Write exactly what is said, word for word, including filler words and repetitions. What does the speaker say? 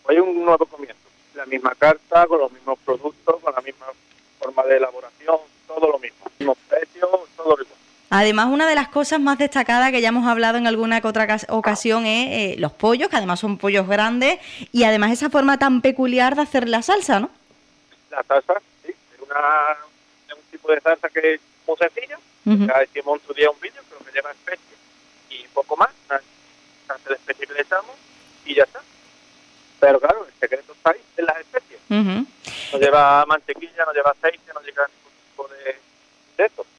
Hoy un nuevo comienzo. La misma carta, con los mismos productos, con la misma forma de elaboración, todo lo mismo. Mismos precios, todo lo igual. Además, una de las cosas más destacadas que ya hemos hablado en alguna que otra ocasión es eh, los pollos, que además son pollos grandes, y además esa forma tan peculiar de hacer la salsa, ¿no? La salsa, sí, es, una, es un tipo de salsa que es muy sencilla. Uh-huh. Ya hicimos en su día un vídeo, pero que lleva especies y poco más. Una salsa de especies que le echamos y ya está. Pero claro, el secreto está ahí, en las especies. Uh-huh. No lleva mantequilla, no lleva aceite, no lleva ningún tipo de, de esto.